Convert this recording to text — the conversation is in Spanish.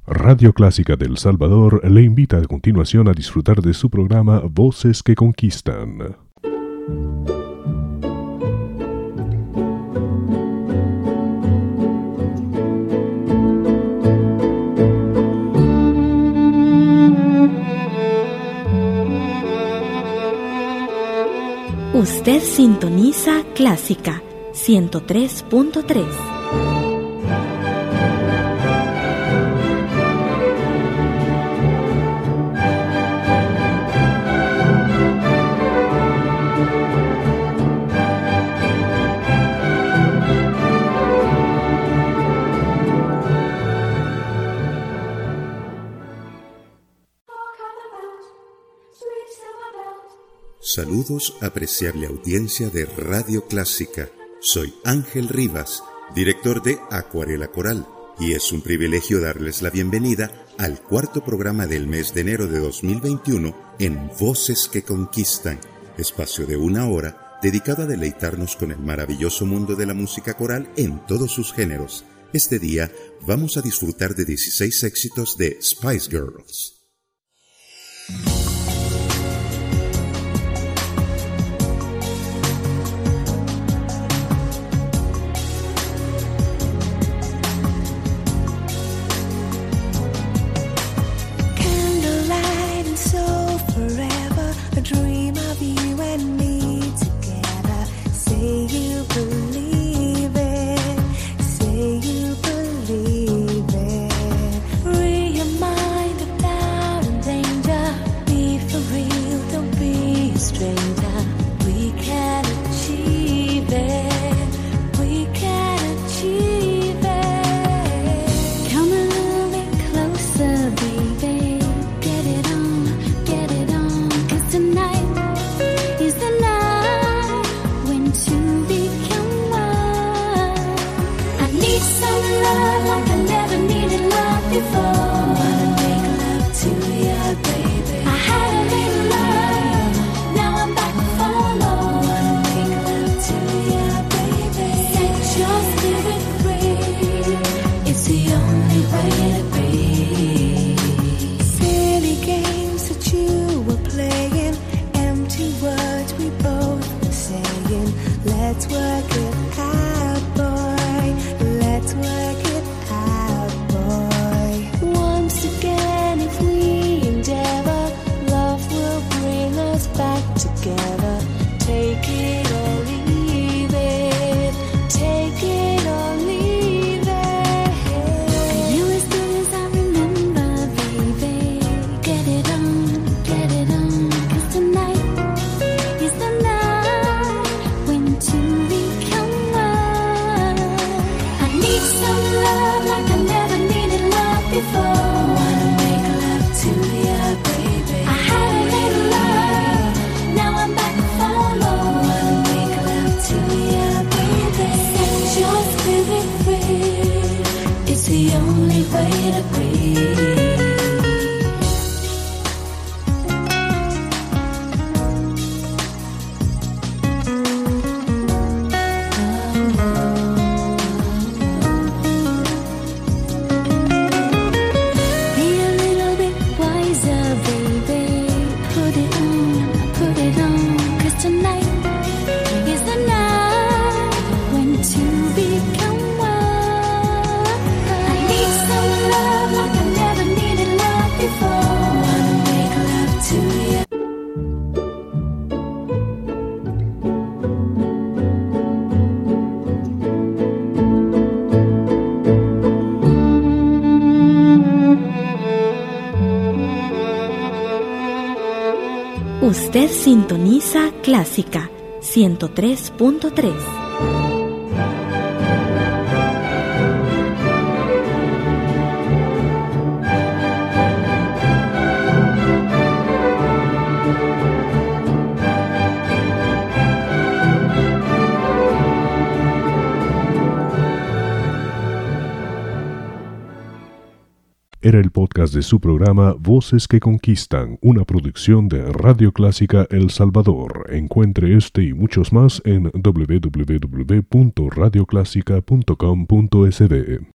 Radio Clásica de El Salvador le invita a continuación a disfrutar de su programa Voces que Conquistan. Usted sintoniza Clásica 103.3. Saludos, apreciable audiencia de Radio Clásica. Soy Ángel Rivas, director de Acuarela Coral, y es un privilegio darles la bienvenida al cuarto programa del mes de enero de 2021 en Voces que Conquistan, espacio de 1 hora dedicado a deleitarnos con el maravilloso mundo de la música coral en todos sus géneros. Este día vamos a disfrutar de 16 éxitos de Spice Girls. Usted sintoniza Clásica 103.3. Era el podcast de su programa Voces que Conquistan, una producción de Radio Clásica El Salvador. Encuentre este y muchos más en www.radioclásica.com.sb.